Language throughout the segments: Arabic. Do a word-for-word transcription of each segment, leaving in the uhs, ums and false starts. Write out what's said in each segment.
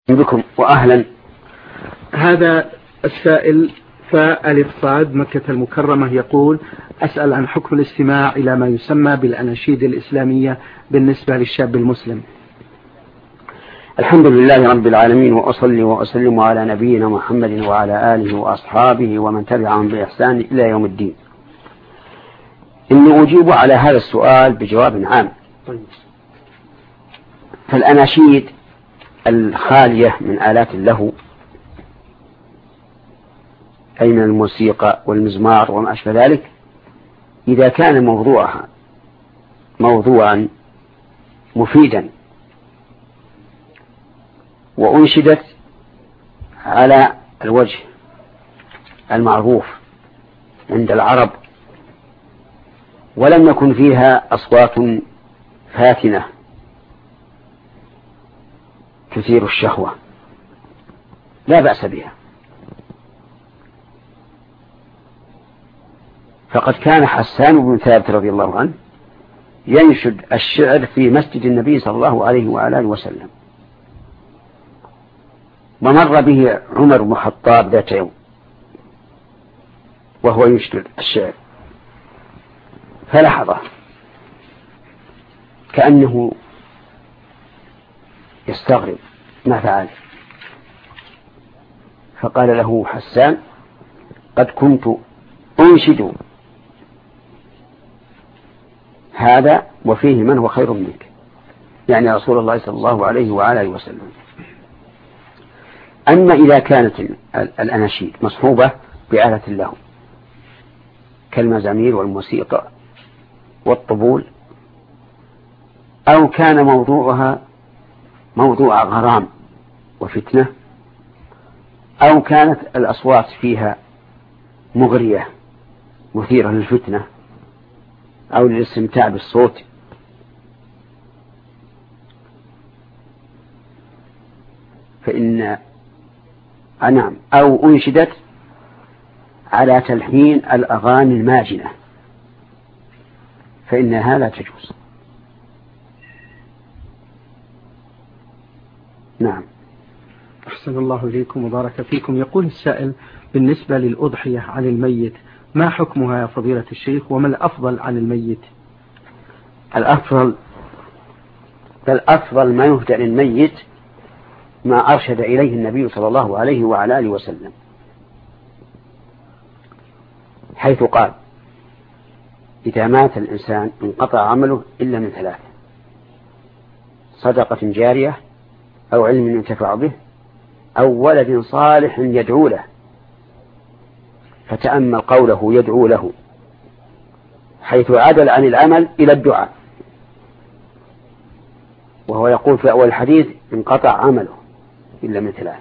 بكم وأهلا. هذا السائل فألف صاد مكة المكرمة يقول: أسأل عن حكم الاستماع إلى ما يسمى بالأناشيد الإسلامية بالنسبة للشاب المسلم. الحمد لله رب العالمين، وأصلي وأسلم على نبينا محمد وعلى آله وأصحابه ومن تبعهم بإحسان إلى يوم الدين. إني أجيب على هذا السؤال بجواب عام. فالأناشيد الخالية من آلات اللهو، أي من الموسيقى والمزمار وما أشبه ذلك، إذا كان موضوعها موضوعا مفيدا وأنشدت على الوجه المعروف عند العرب ولم يكن فيها أصوات فاتنة تثير الشهوة، لا بأس بها. فقد كان حسان بن ثابت رضي الله عنه ينشد الشعر في مسجد النبي صلى الله عليه وعلى آله وسلم، ومر به عمر بن الخطاب ذات يوم وهو ينشد الشعر، فلحظه كأنه يستغرب ما فعل، فقال له حسان: قد كنت أنشد هذا وفيه من هو خير منك، يعني رسول الله صلى الله عليه وعلى آله وسلم. أما إذا كانت الأناشيد مصحوبة بآلة اللهو كالمزامير والموسيقى والطبول، أو كان موضوعها موضوع غرام وفتنة، أو كانت الأصوات فيها مغرية مثيرة للفتنة أو للاستمتاع بالصوت، فإن نعم أو أنشدت على تلحين الأغاني الماجنة فإنها لا تجوز. نعم. أحسن الله إليكم وبارك فيكم. يقول السائل: بالنسبة للأضحية عن الميت ما حكمها يا فضيلة الشيخ، وما الأفضل عن الميت؟ الأفضل الأفضل ما يهدى للميت ما أرشد إليه النبي صلى الله عليه وعلى آله وسلم، حيث قال: إذا مات الإنسان انقطع عمله إلا من ثلاث: صدقة جارية، أو علم ينتفع به، أو ولد صالح يدعو له. فتأمل قوله يدعو له، حيث عدل عن العمل إلى الدعاء، وهو يقول في أول الحديث: انقطع عمله إلا من ثلاث،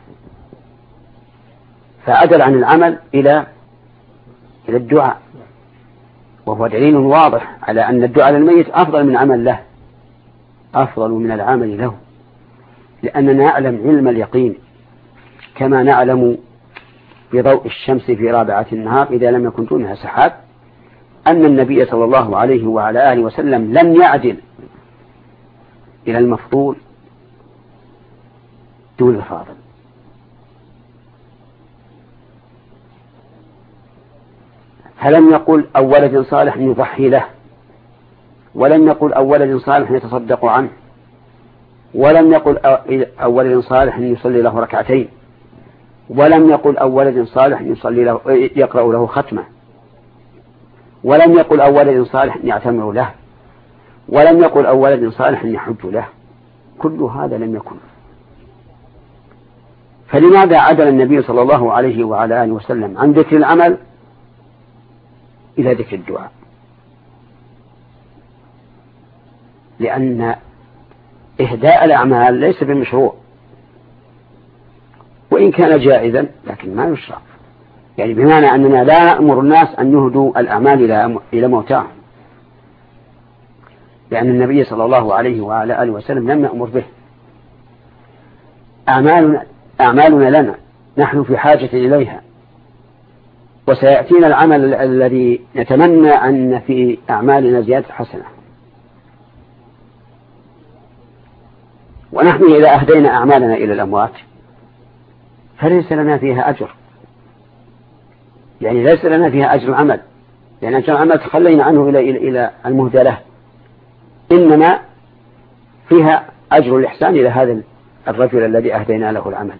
فعدل عن العمل إلى إلى الدعاء، وهو دليل واضح على أن الدعاء للميت أفضل من عمل له، أفضل من العمل له، لأننا نعلم علم اليقين كما نعلم بضوء الشمس في رابعة النهار إذا لم يكن دونها سحاب أن النبي صلى الله عليه وعلى آله وسلم لم يعدل إلى المفضول دون الفاضل. فلم يقل أو ولد صالح يضحي له، ولم يقل أو ولد صالح يتصدق عنه، ولم يقل أو ولد صالح يصلي له ركعتين، ولم يقل أو ولد صالح يصلي له يقرأ له ختمة، ولم يقل أو ولد صالح يعتمر له، ولم يقل أو ولد صالح يحج له. كل هذا لم يكن. فلماذا عدل النبي صلى الله عليه وعلى آله وسلم عن ذكر العمل إلى ذكر الدعاء؟ لأن إهداء الأعمال ليس بمشروع، وإن كان جائزا لكن ما يشرع، يعني بمعنى أننا لا نأمر الناس أن يهدوا الأعمال إلى موتاهم، لأن النبي صلى الله عليه وعلى آله وسلم لم يأمر به. أعمالنا, أعمالنا لنا، نحن في حاجة إليها، وسيأتينا العمل الذي نتمنى أن في أعمالنا زيادة حسنة. ونحن إذا أهدينا أعمالنا إلى الأموات فليس لنا فيها أجر، يعني ليس لنا فيها أجر عمل، لأن أجر العمل تخلينا عنه إلى إلى إلى المهدى له، إنما فيها أجر الإحسان إلى هذا الرجل الذي أهدينا له العمل.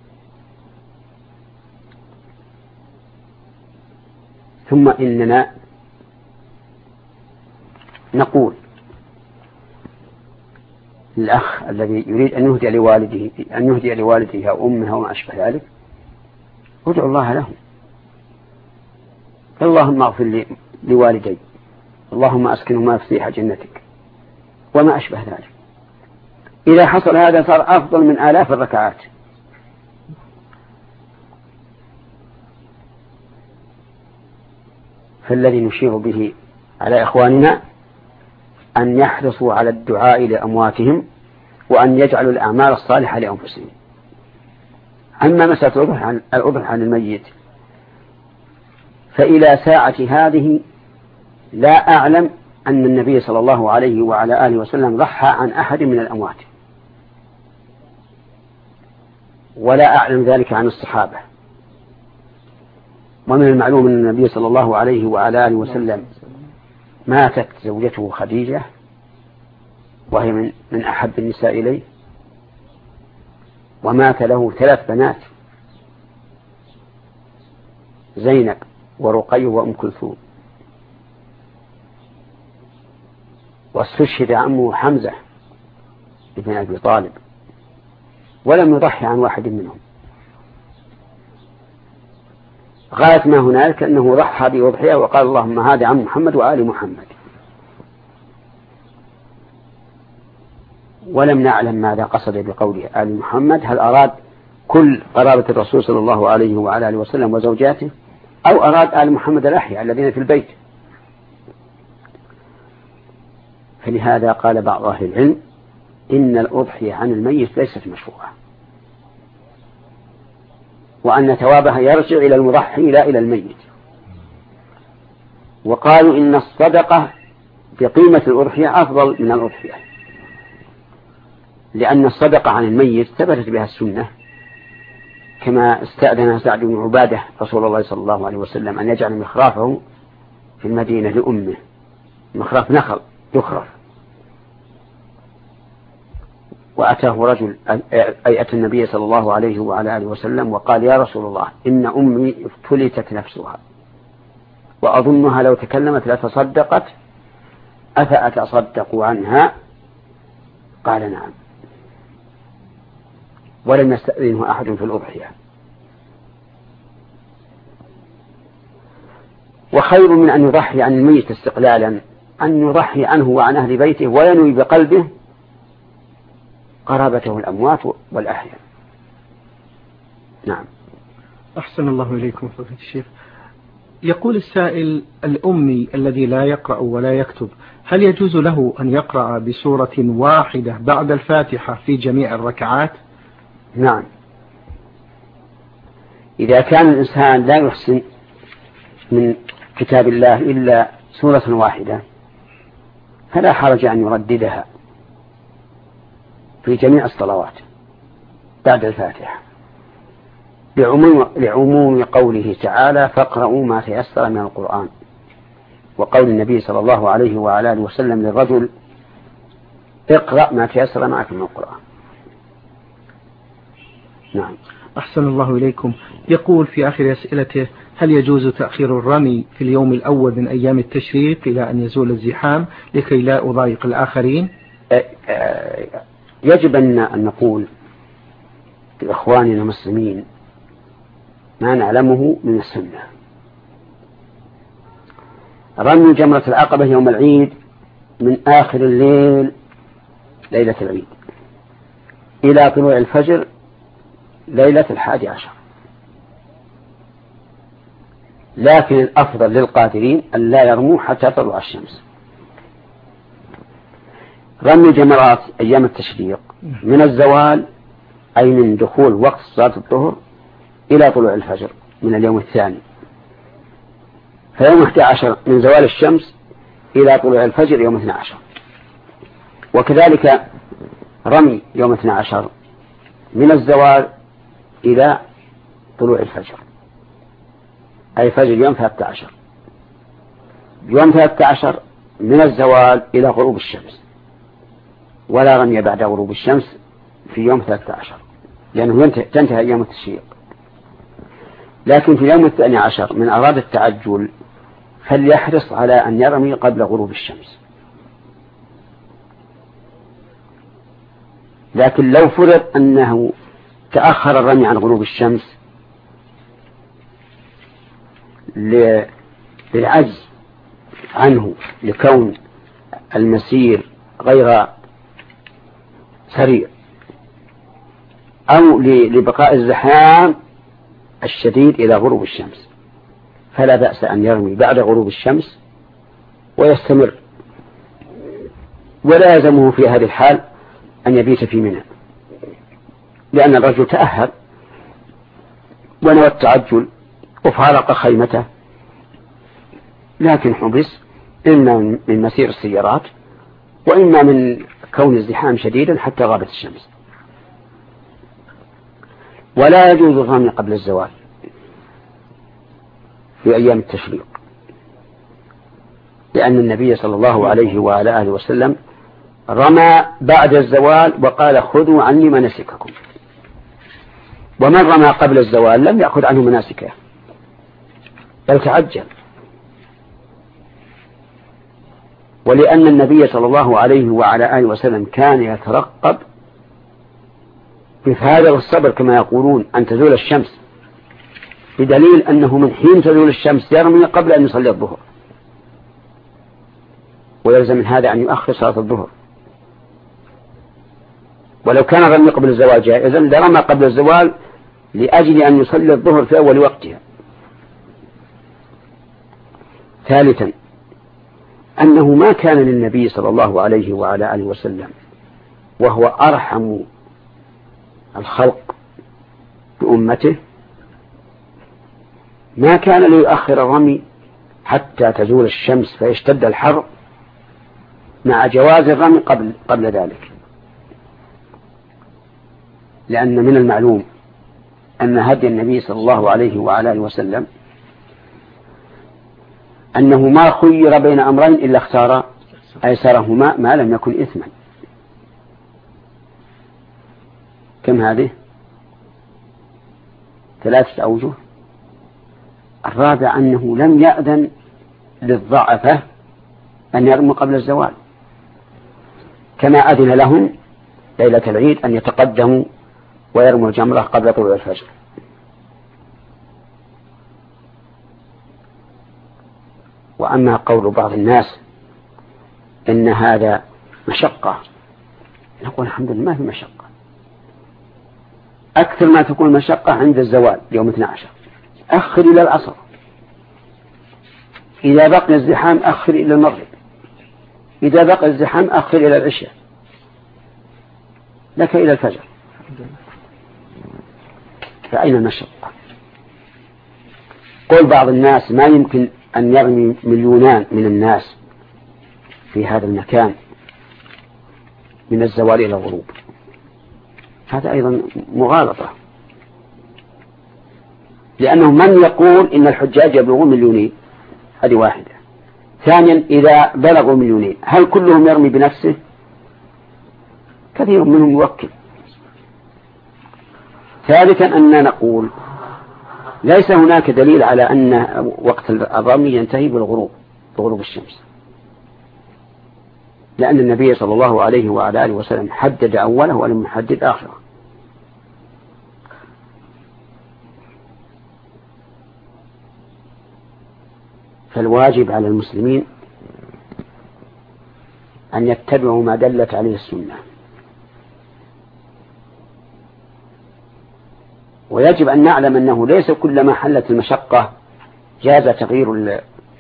ثم إننا نقول الأخ الذي يريد أن يهدي لوالده أن يهدي لوالده أو أمه وما أشبه ذلك، ادعو الله له، اللهم اغفر لوالدي، اللهم أسكنهما فسيح جنتك، وما أشبه ذلك. إذا حصل هذا صار أفضل من آلاف الركعات. فالذي نشير به على إخواننا أن يحرصوا على الدعاء لأمواتهم، وأن يجعلوا الأعمال الصالحة لأنفسهم. أما مسألة الأضحى عن الميت فإلى ساعة هذه لا أعلم أن النبي صلى الله عليه وعلى آله وسلم ضحى عن أحد من الأموات، ولا أعلم ذلك عن الصحابة. ومن المعلوم أن النبي صلى الله عليه وعلى آله وسلم ماتت زوجته خديجة وهي من, من أحب النساء إليه، ومات له ثلاث بنات، زينب ورقي وأم كلثوم، واستشهد عمه حمزة ابن أبي طالب، ولم يضحي عن واحد منهم. غاية ما هنالك أنه ضحى بأضحية وقال اللهم هذا عن محمد وآل محمد، ولم نعلم ماذا قصد بقوله آل محمد، هل أراد كل قرابة الرسول صلى الله عليه وعلى آله وسلم وزوجاته، أو أراد آل محمد الأحياء الذين في البيت. فلهذا قال بعض أهل العلم إن الأضحية عن الميت ليست مشروعة، وأن ثوابها يرجع إلى المضحي لا إلى الميت. وقالوا إن الصدقة بقيمة الأضحية أفضل من الأضحية، لأن الصدقة عن الميت ثبتت بها السنة، كما استأذن سعد بن عبادة رسول الله صلى الله عليه وسلم أن يجعل مخرافه في المدينة لأمه، مخراف نخل يخرف، وأتاه رجل أي أتى النبي صلى الله عليه وعلى آله وسلم وقال يا رسول الله إن أمي افتلتت نفسها وأظنها لو تكلمت لتصدقت، أفأتصدق عنها؟ قال نعم، ولم يستأذنه أحد في الأضحية. وخير من أن يضحي عن الميت استقلالا أن يضحي عنه وعن أهل بيته وينوي بقلبه قرابته الأموات والأحياء. نعم. أحسن الله إليكم فضيلة الشيخ. يقول السائل الأمي الذي لا يقرأ ولا يكتب، هل يجوز له أن يقرأ بسورة واحدة بعد الفاتحة في جميع الركعات؟ نعم، إذا كان الإنسان لا يحسن من كتاب الله إلا سورة واحدة فلا حرج أن يرددها في جميع الصلوات بعد الفاتحة، لعموم, لعموم قوله تعالى فاقرؤوا ما تيسر من القرآن، وقول النبي صلى الله عليه وعلى آله وسلم للرجل اقرأ ما تيسر معك من القرآن. نعم. أحسن الله إليكم. يقول في آخر أسئلته هل يجوز تأخير الرمي في اليوم الأول من أيام التشريق إلى أن يزول الزحام لكي لا أضايق الآخرين؟ يجب أن نقول لإخواننا المسلمين ما نعلمه من السنة. رمي جمرة العقبة يوم العيد من آخر الليل ليلة العيد إلى طلوع الفجر ليلة الحادي عشر، لكن الأفضل للقادرين أن لا يرموا حتى تطلع الشمس. رمي جمرات أيام التشريق من الزوال أي من دخول وقت صلاة الظهر إلى طلوع الفجر من اليوم الثاني، فيوم أحد عشر من زوال الشمس إلى طلوع الفجر يوم اثني عشر. وكذلك رمي يوم اثني عشر من الزوال إلى طلوع الفجر، أي فجر يوم ثلاثة عشر، يوم ثلاثة عشر من الزوال إلى غروب الشمس، ولا رمي بعد غروب الشمس في يوم ثلاثة عشر لأنه تنتهي أيام التشريق. لكن في اليوم الثاني عشر من أراد التعجل فليحرص على أن يرمي قبل غروب الشمس. لكن لو فرض أنه تأخر الرمي عن غروب الشمس للعجز عنه لكون المسير غير سريع أو لبقاء الزحام الشديد إلى غروب الشمس، فلا بأس أن يرمي بعد غروب الشمس ويستمر، ولا يلزمه في هذه الحال أن يبيت في منى، لأن الرجل تأهل ونوى التعجل وفارق خيمته، لكن حبس إما من مسير السيارات وإما من كون الزحام شديدا حتى غابت الشمس. ولا يجوز الرمي قبل الزوال في أيام التشريق، لأن النبي صلى الله عليه وعلى آله وسلم رمى بعد الزوال وقال خذوا عني مناسككم، ومن رمى قبل الزوال لم يأخذ عنه مناسكه بل تعجل. ولأن النبي صلى الله عليه وعلى آله وسلم كان يترقب بفهذا والصبر كما يقولون أن تزول الشمس، بدليل أنه من حين تزول الشمس يرمي قبل أن يصلي الظهر، ويلزم من هذا أن يؤخر صلاة الظهر. ولو كان الرمي قبل الزوال جائزا لرمى قبل الزوال لأجل أن يصلي الظهر في أول وقتها. ثالثا أنه ما كان للنبي صلى الله عليه وعلى آله وسلم وهو أرحم الخلق بأمته ما كان ليؤخر الرمي حتى تزول الشمس فيشتد الحر مع جواز الرمي قبل, قبل ذلك، لأن من المعلوم أن هدي النبي صلى الله عليه وعلى آله وسلم أنه ما خير بين أمرين إلا اختار أيسرهما ما لم يكن إثما. كم هذه؟ ثلاثة أوجه. الرابع أنه لم يأذن للضعفة أن يرموا قبل الزوال، كما أذن لهم ليلة العيد أن يتقدموا ويرموا الجمرة قبل طلوع الفجر. وأما قول بعض الناس إن هذا مشقة، نقول الحمد لله ما في مشقة، أكثر ما تكون مشقة عند الزوال يوم اثني عشر، أخر إلى العصر، إذا بقي الزحام أخر إلى المغرب، إذا بقي الزحام أخر إلى العشاء، لك إلى الفجر، فأين المشقة؟ قول بعض الناس ما يمكن أن يرمي مليونان من الناس في هذا المكان من الزوال إلى الغروب، هذا أيضا مغالطة، لأنه من يقول إن الحجاج يبلغون مليونين؟ هذه واحدة. ثانيا إذا بلغوا مليونين هل كلهم يرمي بنفسه؟ كثير منهم يوكل. ثالثا أننا نقول ليس هناك دليل على أن وقت الرمي ينتهي بالغروب بغروب الشمس، لأن النبي صلى الله عليه وعلى آله وسلم حدد أوله ولم يحدد آخره. فالواجب على المسلمين أن يتبعوا ما دلت عليه السنة، ويجب أن نعلم أنه ليس كلما حلت المشقة جاز تغيير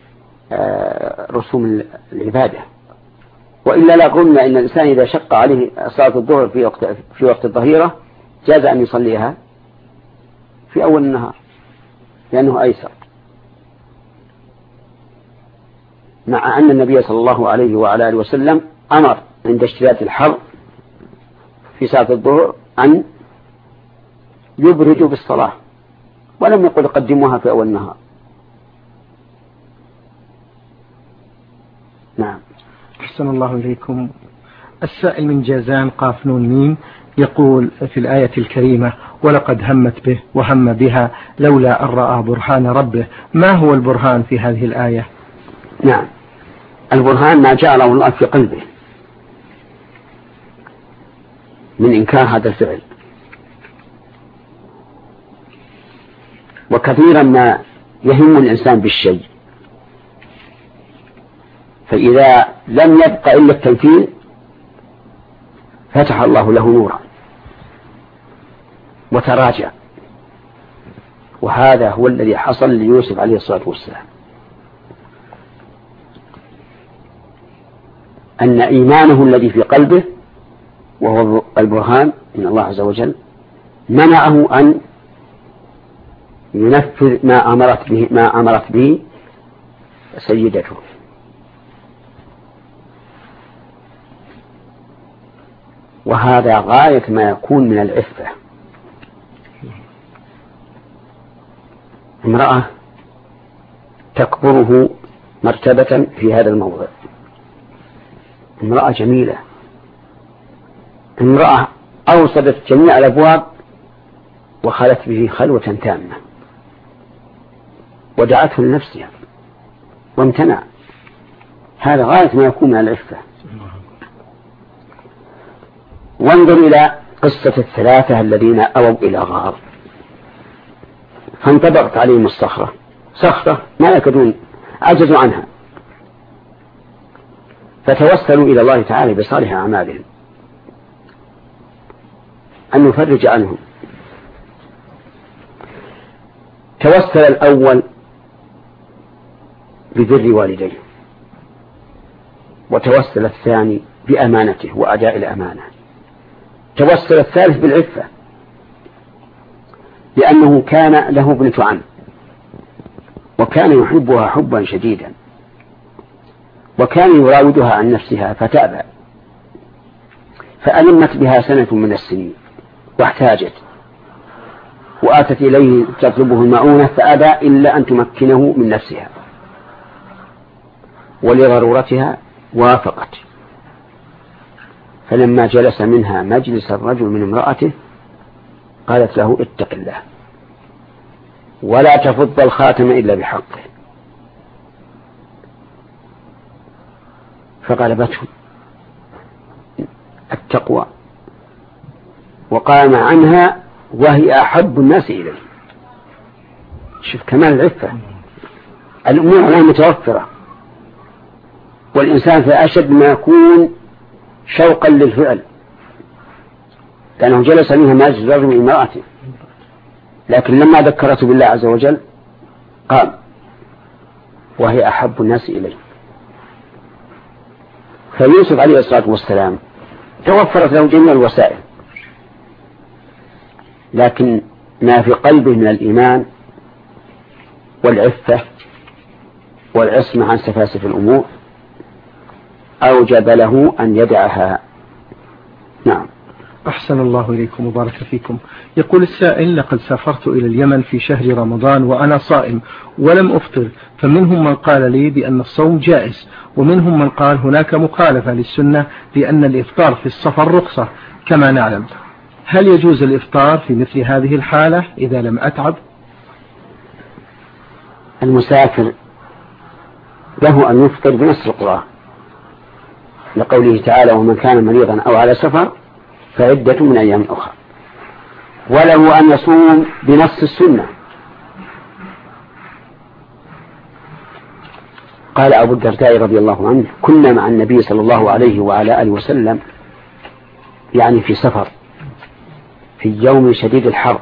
رسوم العبادة، وإلا لا قلنا إن الإنسان إذا شق عليه صلاة الظهر في وقت, في وقت الظهيرة جاز أن يصليها في أول النهار لأنه أيسر، مع أن النبي صلى الله عليه وعلى آله وسلم أمر عند اشتداد الحر في صلاة الظهر أن يبردوا بالصلاة ولم يقل قدموها في أول النهار. نعم. أحسن الله إليكم. السائل من جازان قاف نون ميم يقول في الآية الكريمة ولقد همت به وهم بها لولا أن رأى برهان ربه، ما هو البرهان في هذه الآية؟ نعم، البرهان ما جعله الله في قلبه من إنكار هذا الفعل. وكثيرا ما يهم الإنسان بالشيء، فإذا لم يبق إلا التنفيذ فتح الله له نورا وتراجع. وهذا هو الذي حصل ليوسف عليه الصلاة والسلام، أن إيمانه الذي في قلبه وهو البرهان من الله عز وجل منعه أن ينفذ ما أمرت به ما أمرت به سيدته. وهذا غاية ما يكون من العفة. امرأة تكبره مرتبة في هذا الموضع، امرأة جميلة، امرأة أوصدت جميع الأبواب وخلت به خلوة تامة ودعته لنفسها وامتنع. هذا غاية ما يكون من العفة. وانظر إلى قصة الثلاثة الذين أووا إلى غار فانطبقت عليهم الصخرة، صخرة ما يكادون عجزوا عنها، فتوسلوا إلى الله تعالى بصالح أعمالهم أن يفرج عنهم. توسل الأول ببر والديه، وتوسل الثاني بأمانته وأداء الأمانة، توسل الثالث بالعفة لأنه كان له ابنة عم وكان يحبها حبا شديدا وكان يراودها عن نفسها فتأبى، فألمت بها سنة من السنين واحتاجت وآتت إليه تطلبه المعونة فأبى إلا أن تمكنه من نفسها، ولضرورتها وافقت. فلما جلس منها مجلس الرجل من امرأته قالت له اتق الله ولا تفض الخاتم إلا بحقه، فغلبته التقوى وقام عنها وهي أحب الناس إليه. شوف كمال العفة، الأمور عليها متوفرة، والإنسان في أشد ما يكون شوقا للفعل، لأنه جلس منها مجلس الرجل من امرأته، لكن لما ذكرته بالله عز وجل قام وهي أحب الناس إليه. فيوسف عليه الصلاة والسلام توفرت له جميع الوسائل، لكن ما في قلبه من الإيمان والعفة والعصمة عن سفاسف الأمور أوجب له أن يدعها. نعم. أحسن الله إليكم وبارك فيكم. يقول السائل لقد سافرت إلى اليمن في شهر رمضان وأنا صائم ولم أفطر، فمنهم من قال لي بأن الصوم جائز، ومنهم من قال هناك مخالفة للسنة لأن الإفطار في السفر رخصة كما نعلم. هل يجوز الإفطار في مثل هذه الحالة إذا لم أتعب؟ المسافر له أن يفطر بنص القرآن لقوله تعالى ومن كان مريضا أو على سفر فعدة من أيام أخرى، وله أن يصوم بنص السنة. قال أبو الدرداء رضي الله عنه كنا مع النبي صلى الله عليه وعلى آله وسلم يعني في سفر في يوم شديد الحر،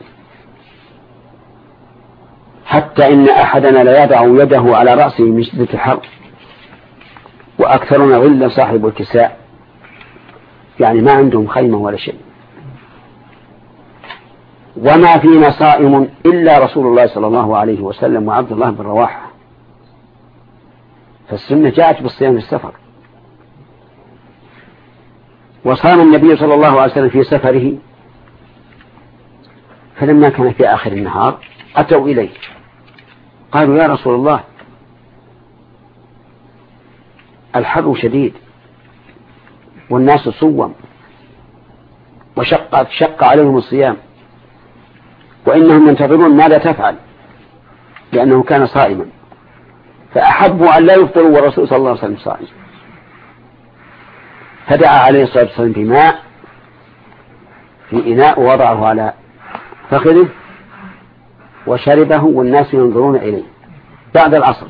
حتى إن أحدنا لا يضع يده على رأسه من شدة الحر، وأكثرنا غلا صاحب الكساء، يعني ما عندهم خيمة ولا شيء، وما فينا صائم إلا رسول الله صلى الله عليه وسلم وعبد الله بن رواحة. فالسنة جاءت بالصيام في السفر، وصام النبي صلى الله عليه وسلم في سفره، فلما كان في آخر النهار أتوا إليه قالوا يا رسول الله الحر شديد والناس صوم وشق شق عليهم الصيام وإنهم ينتظرون ماذا تفعل لأنه كان صائما فأحبوا أن لا يفطروا والرسول صلى الله عليه وسلم صائم فدعا عليه الصلاة والسلام بماء في إناء ووضعه على فخذه وشربه والناس ينظرون إليه بعد العصر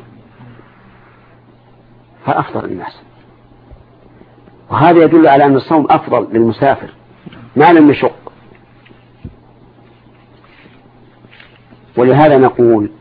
فأفطر الناس. وهذا يدل على أن الصوم أفضل للمسافر ما لم يشق. ولهذا نقول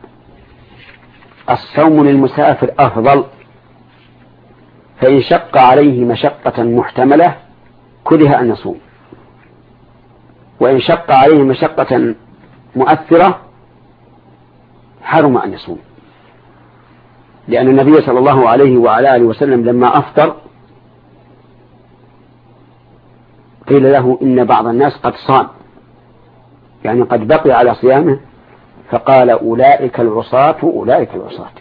الصوم للمسافر أفضل فإن شق عليه مشقة محتملة كره أن يصوم وإن شق عليه مشقة مؤثرة حرم أن يصوم لأن النبي صلى الله عليه وعلى آله وسلم لما أفطر قيل له إن بعض الناس قد صام يعني قد بقي على صيامه فقال أولئك العصاة أولئك العصاة.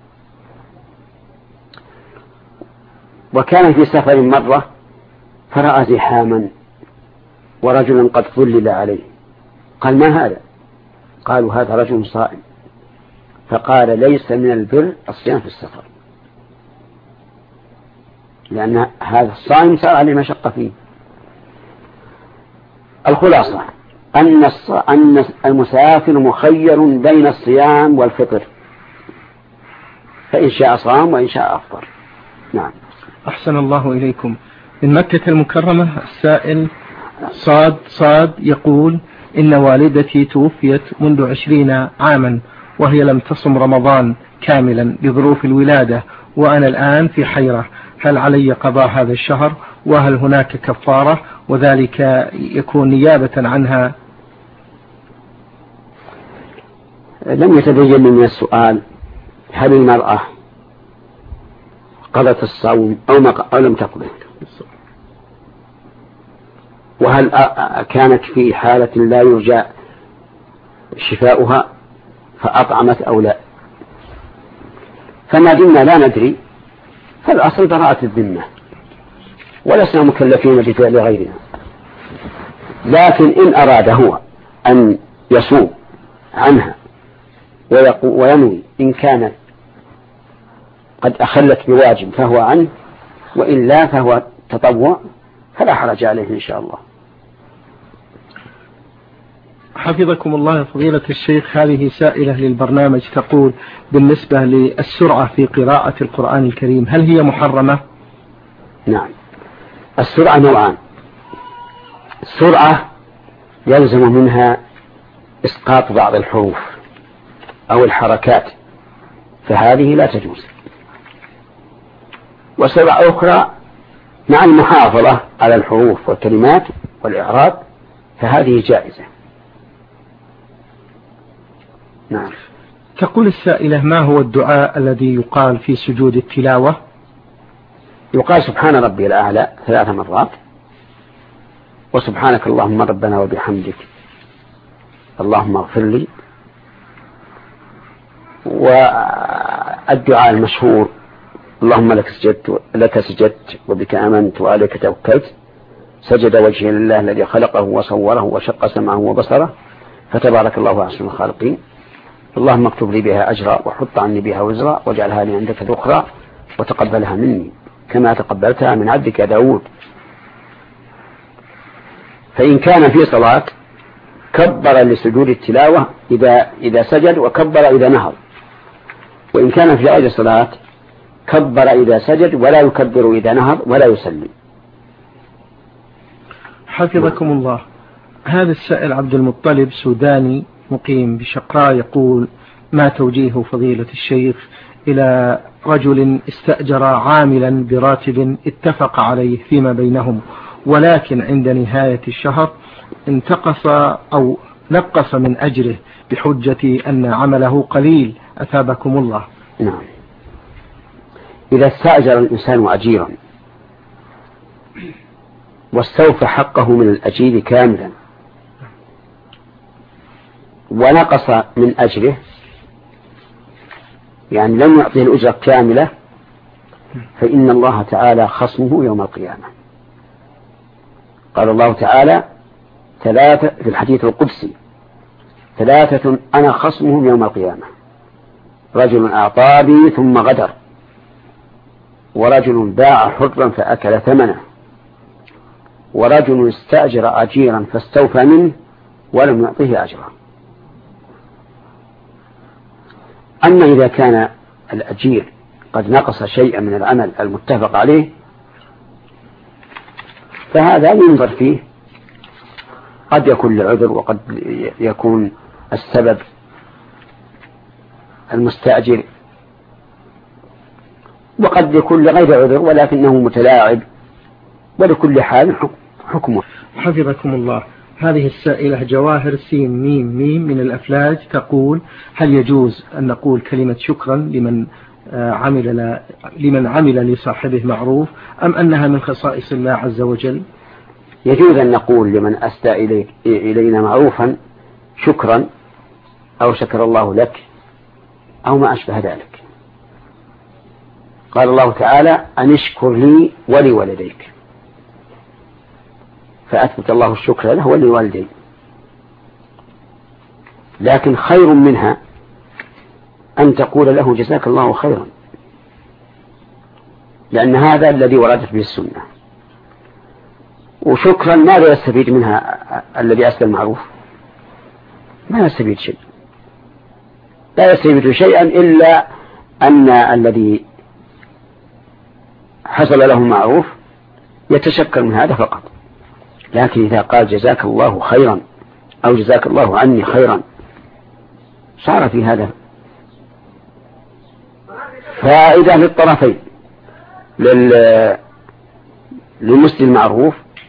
وكان في سفر مرة فرأى زحاما ورجلا قد ظلل عليه قال ما هذا؟ قالوا هذا رجل صائم فقال ليس من البر الصيام في السفر لأن هذا الصائم صار عليه مشقة فيه. الخلاصة أن أن المسافر مخير بين الصيام والفطر فإن شاء صام وإن شاء أفطر. نعم. أحسن الله إليكم. من مكة المكرمة السائل صاد صاد يقول إن والدتي توفيت منذ عشرين عاما وهي لم تصم رمضان كاملا بظروف الولادة وأنا الآن في حيرة هل علي قضاء هذا الشهر وهل هناك كفارة وذلك يكون نيابة عنها؟ لم يتبين من السؤال هل المرأة قضت الصوم أو, ما أو لم تقضه وهل كانت في حالة لا يرجى شفاؤها فأطعمت أو لا. فما دمنا لا ندري فالأصل براءة الذمة ولسنا مكلفين بفعل غيرنا. لكن إن أراد هو أن يصوم عنها وينوي إن كانت قد أخلت بواجب فهو عنه وإلا فهو تطوع فلا حرج عليه إن شاء الله. حفظكم الله فضيلة الشيخ. هذه سائلة للبرنامج تقول بالنسبة للسرعة في قراءة القرآن الكريم هل هي محرمة؟ نعم. السرعة نوعان. السرعة يلزم منها إسقاط بعض الحروف أو الحركات فهذه لا تجوز. وسرعة أخرى مع المحافظة على الحروف والكلمات والإعراب فهذه جائزة. نعم. تقول السائلة ما هو الدعاء الذي يقال في سجود التلاوة؟ يقال سبحان ربي الأعلى ثلاث مرات وسبحانك اللهم ربنا وبحمدك اللهم اغفر لي. والدعاء المشهور اللهم لك سجدت لك سجدت وبك آمنت وعليك توكلت سجد وجهي لله الذي خلقه وصوره وشق سمعه وبصره فتبارك الله أحسن الخالقين اللهم اكتب لي بها أجرا وحط عني بها وزرا واجعلها لي عندك ذخرا وتقبلها مني كما تقبلتها من عبدك داود. فإن كان في صلاة كبر لسجود التلاوة إذا, إذا سجد وكبر إذا نهض وإن كان في غير الصلاة كبر إذا سجد ولا يكبر إذا نهض ولا يسلم. حفظكم الله. هذا السائل عبد المطلب سوداني مقيم بشقراء يقول ما توجيه فضيلة الشيخ إلى رجل استأجر عاملا براتب اتفق عليه فيما بينهم ولكن عند نهاية الشهر انتقص أو نقص من أجره بحجة أن عمله قليل أثابكم الله. نعم. إذا استأجر الإنسان أجيرا واستوفى حقه من الأجير كاملا ونقص من أجره، يعني لم يعطيه الأجرة كاملة، فإن الله تعالى خصمه يوم القيامة. قال الله تعالى ثلاثة في الحديث القدسي: ثلاثة أنا خصمهم يوم القيامة: رجل أعطى بي ثم غدر، ورجل باع حرا فأكل ثمنه، ورجل استأجر أجيرا فاستوفى منه ولم يعطه أجرا. أما إذا كان الأجير قد نقص شيئا من العمل المتفق عليه فهذا ينظر فيه، قد يكون لعذر وقد يكون السبب المستأجر، وقد يكون لغير عذر ولكنه متلاعب، ولكل حال حكمه. حفظكم الله. هذه السائلة جواهر سين ميم ميم من الأفلاج تقول: هل يجوز أن نقول كلمة شكرا لمن عمل لمن عمل لصاحبه معروف، أم أنها من خصائص الله عز وجل؟ يجوز أن نقول لمن أسدى إليك إلينا معروفا شكرا، أو شكر الله لك، أو ما أشبه ذلك. قال الله تعالى: أن اشكر لي ولوالديك، فأثبت الله الشكر له ولوالديه. لكن خير منها أن تقول له جزاك الله خيرا، لأن هذا الذي وردت به السنة. وشكرا ماذا يستفيد منها الذي أسدى المعروف؟ ما يستفيد شيء، لا يستفيد شيئا إلا أن الذي حصل له معروف يتشكر من هذا فقط. لكن إذا قال جزاك الله خيرا أو جزاك الله عني خيرا صار في هذا فائدة للطرفين، للمسدي المعروف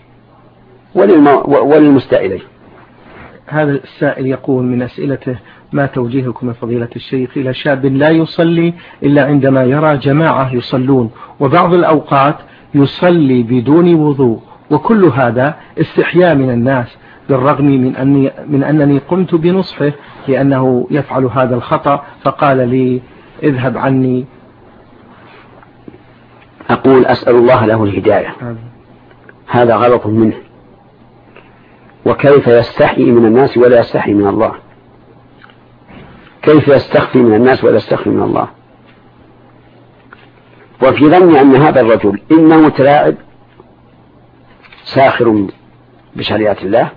وللمستاء إليه. هذا السائل يقول من أسئلته: ما توجيهكم من فضيلة الشيخ إلى شاب لا يصلي إلا عندما يرى جماعة يصلون، وبعض الأوقات يصلي بدون وضوء، وكل هذا استحياء من الناس، بالرغم من أني, من أنني قمت بنصحه لأنه يفعل هذا الخطأ، فقال لي: اذهب عني. أقول أسأل الله له الهداية. هذا غلط منه، وكيف يستحي من الناس ولا يستحي من الله؟ كيف يستخفي من الناس ولا يستخفي من الله؟ وفي ظني أن هذا الرجل إما متلاعب ساخر بشريعة الله،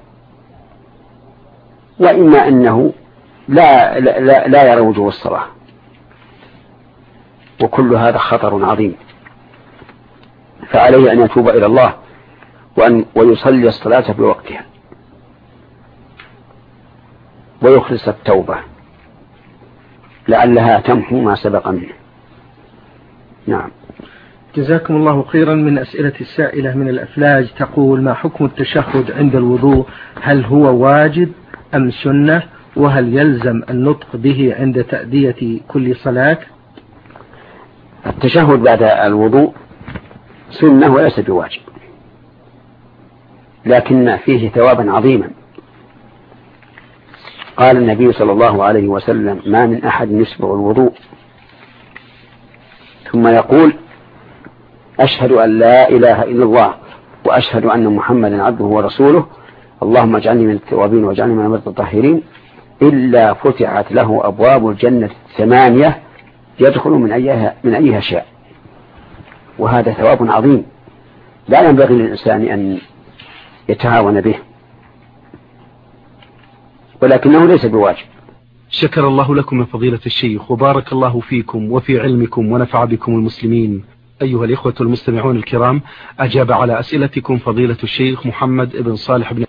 وإما أنه لا, لا, لا يرى وجوه الصلاة، وكل هذا خطر عظيم. فعليه أن يتوب إلى الله وأن ويصلي الصلاة بوقتها ويخلص التوبة لعلها تمحو ما سبق منه. نعم. جزاكم الله خيرا. من أسئلة السائلة من الأفلاج تقول: ما حكم التشهد عند الوضوء؟ هل هو واجب أم سنة؟ وهل يلزم النطق به عند تأدية كل صلاة؟ التشهد بعد الوضوء سنة وليس بواجب، لكن فيه ثوابا عظيما. قال النبي صلى الله عليه وسلم: ما من أحد يسبغ الوضوء ثم يقول: أشهد أن لا إله إلا الله وأشهد أن محمدا عبده ورسوله، اللهم اجعلني من التوابين واجعلني من المتطهرين، إلا فتحت له أبواب الجنة الثمانية يدخل من أيها من أيها شاء. وهذا ثواب عظيم لا ينبغي للإنسان أن يتهاون به، ولكنه ليس بواجب. شكر الله لكم من فضيلة الشيخ، وبارك الله فيكم وفي علمكم ونفع بكم المسلمين. أيها الإخوة المستمعون الكرام، أجاب على أسئلتكم فضيلة الشيخ محمد بن صالح بن